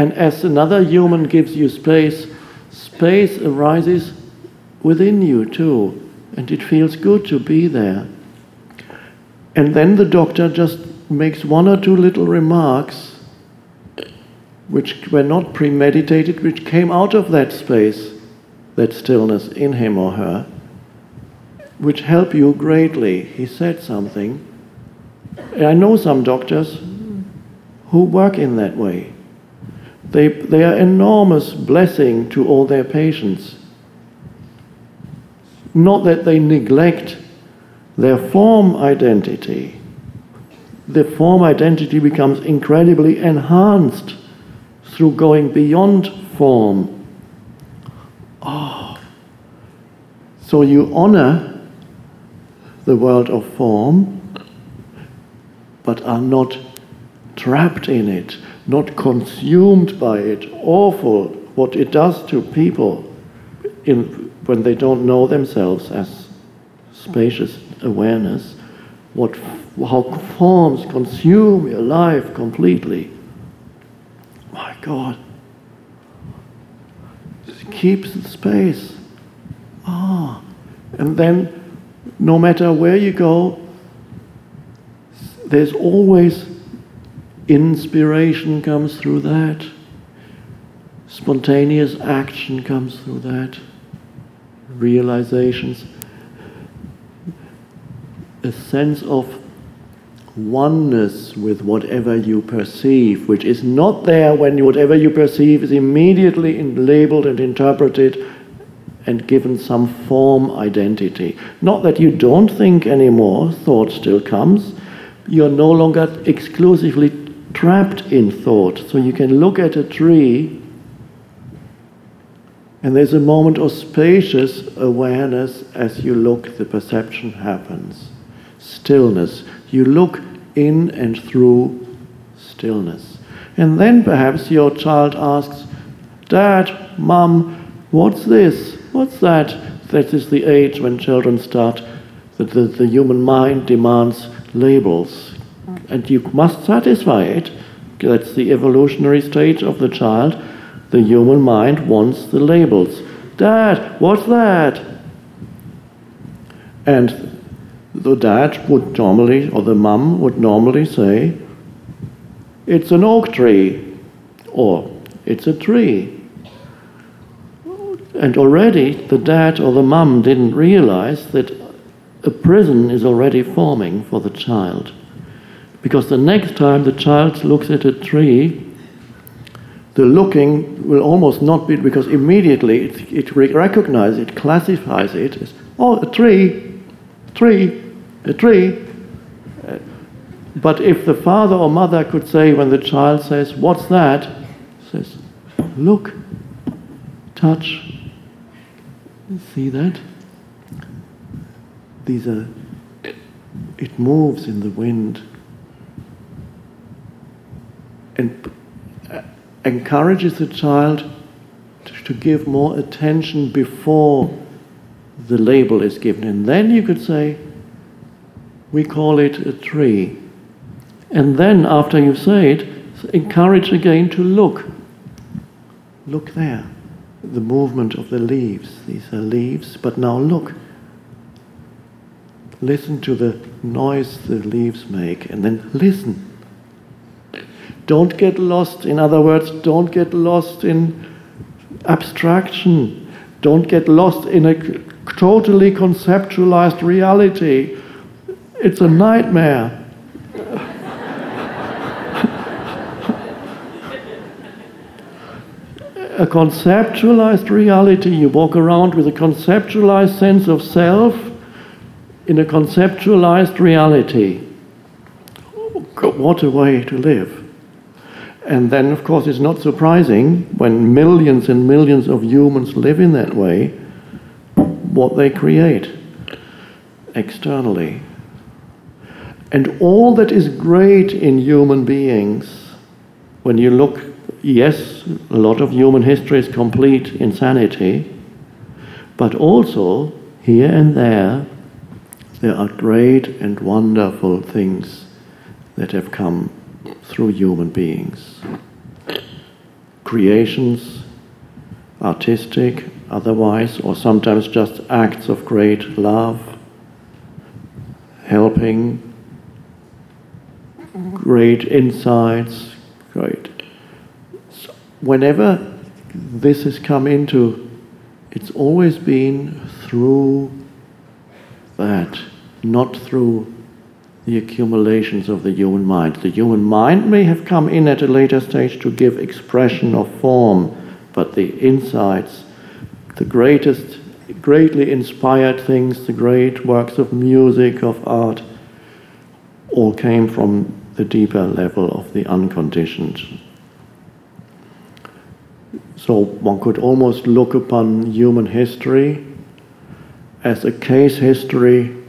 And as another human gives you space, space arises within you too, and it feels good to be there. And then the doctor just makes one or two little remarks which were not premeditated, which came out of that space, that stillness in him or her, which help you greatly. He said something. I know some doctors who work in that way. They are enormous blessing to all their patients. Not that they neglect their form identity. The form identity becomes incredibly enhanced through going beyond form. So you honor the world of form, but are not trapped in it, not consumed by it. Awful what it does to people when they don't know themselves as spacious awareness, how forms consume your life completely. My God. It keeps the space. And then, no matter where you go, there's always inspiration comes through that. Spontaneous action comes through that. Realizations. A sense of oneness with whatever you perceive, which is not there when whatever you perceive is immediately labeled and interpreted and given some form identity. Not that you don't think anymore, thought still comes. You're no longer exclusively trapped in thought. So you can look at a tree and there's a moment of spacious awareness. As you look, the perception happens. Stillness. You look in and through stillness. And then perhaps your child asks, Dad, Mom, what's this? What's that? That is the age when children start, the human mind demands labels. And you must satisfy it. That's the evolutionary stage of the child. The human mind wants the labels. Dad, what's that? And the dad would normally, or the mum would normally say, it's an oak tree, or it's a tree. And already the dad or the mum didn't realize that a prison is already forming for the child. Because the next time the child looks at a tree, the looking will almost not be, because immediately it recognizes, it classifies it as, a tree, a tree. But if the father or mother could say, when the child says, what's that? Says, look, touch. See that? It moves in the wind. And encourages the child to give more attention before the label is given. And then you could say, we call it a tree. And then after you say it, encourage again to look. Look there. The movement of the leaves. These are leaves, but now look. Listen to the noise the leaves make, and then listen. Don't get lost, in other words, don't get lost in abstraction. Don't get lost in a totally conceptualized reality. It's a nightmare. A conceptualized reality, you walk around with a conceptualized sense of self in a conceptualized reality. What a way to live. And then, of course, it's not surprising when millions and millions of humans live in that way, what they create externally. And all that is great in human beings, when you look, yes, a lot of human history is complete insanity, but also, here and there are great and wonderful things that have come through human beings. creations, artistic, otherwise, or sometimes just acts of great love, helping, great insights, great. So whenever this has come into, it's always been through that, not through the accumulations of the human mind. The human mind may have come in at a later stage to give expression of form, but the insights, the greatest, greatly inspired things, the great works of music, of art, all came from the deeper level of the unconditioned. So one could almost look upon human history as a case history